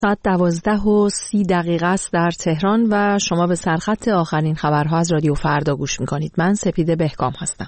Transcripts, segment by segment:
ساعت 12:30 است در تهران و شما به سرخط آخرین خبرها از رادیو فردا گوش میکنید. من سپیده بهکام هستم.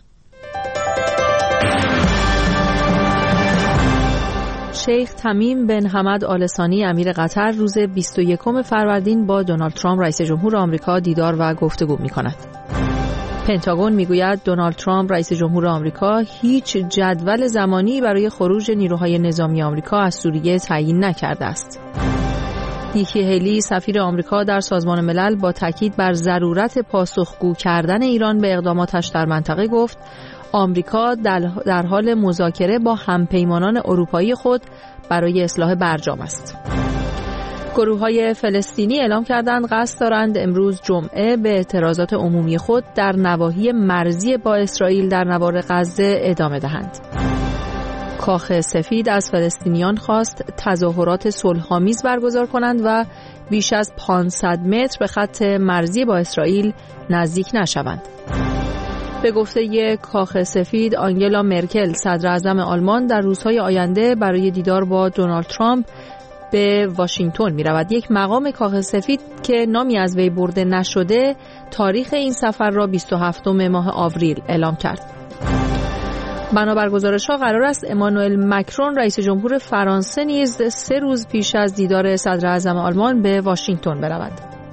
شیخ تمیم بن حمد آل ثانی امیر قطر روز 21 فروردین با دونالد ترامپ رئیس جمهور آمریکا دیدار و گفتگو میکند. پنتاگون میگوید دونالد ترامپ رئیس جمهور آمریکا هیچ جدول زمانی برای خروج نیروهای نظامی آمریکا از سوریه تعیین نکرده است. نیکی هیلی سفیر آمریکا در سازمان ملل با تاکید بر ضرورت پاسخگو کردن ایران به اقداماتش در منطقه گفت آمریکا در حال مذاکره با همپیمانان اروپایی خود برای اصلاح برجام است. گروه‌های فلسطینی اعلام کردند قصد دارند امروز جمعه به اعتراضات عمومی خود در نواحی مرزی با اسرائیل در نوار غزه ادامه دهند. کاخ سفید از فلسطینیان خواست تظاهرات صلح‌آمیز برگزار کنند و بیش از 500 متر به خط مرزی با اسرائیل نزدیک نشوند. به گفته کاخ سفید، آنگلا مرکل صدر اعظم آلمان در روزهای آینده برای دیدار با دونالد ترامپ به واشنگتن می رود. یک مقام کاخ سفید که نامی از وی برده نشده تاریخ این سفر را 27 ماه آوریل اعلام کرد. بنابر گزارش‌ها قرار است امانوئل مکرون رئیس جمهور فرانسه نیز 3 روز پیش از دیدار صدر اعظم آلمان به واشنگتن برود.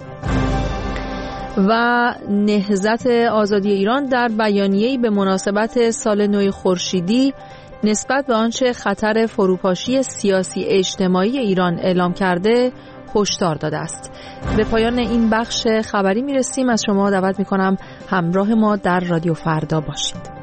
و نهضت آزادی ایران در بیانیه‌ای به مناسبت سال نو خورشیدی نسبت به آنچه خطر فروپاشی سیاسی اجتماعی ایران اعلام کرده هشدار داده است. به پایان این بخش خبری میرسیم. از شما دعوت میکنم همراه ما در رادیو فردا باشید.